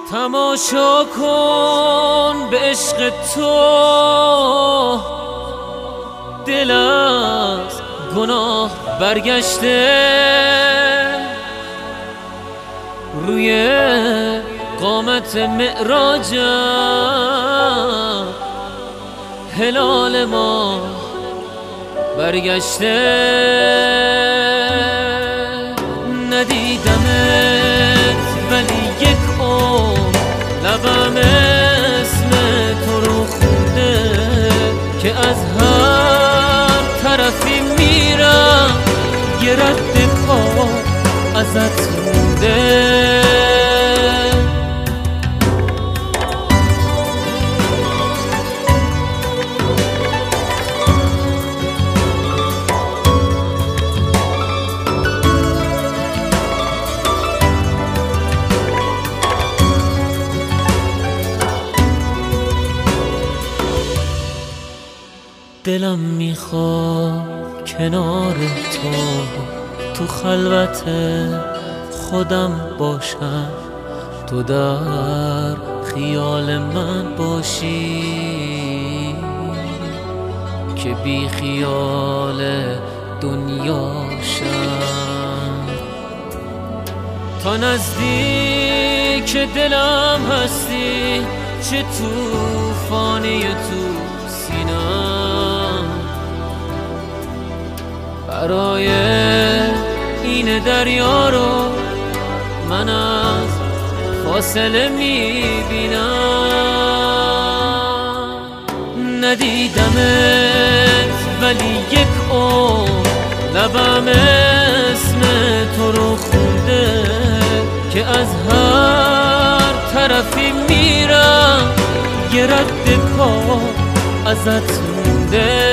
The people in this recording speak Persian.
تماشا کن به عشق تو، دل از گناه برگشته، روی قامت معراجم هلال ما برگشته. ندیدمت ولی یک عمر لبم اسم تو رو خونده، که از هر طرفی میرم یه رد پا ازت مونده. دلم میخواد کنار تو خلوت خودم باشم، تو در خیال من باشی، که بی خیال دنیاشم. تا نزدیک دلم هستی، چه توفانی تو سینم، برای این دریا رو من از فاصله میبینم. ندیدمت ولی یک عمر لبم اسم تو رو خونده، که از هر طرفی میرم یه رد پا ازت مونده.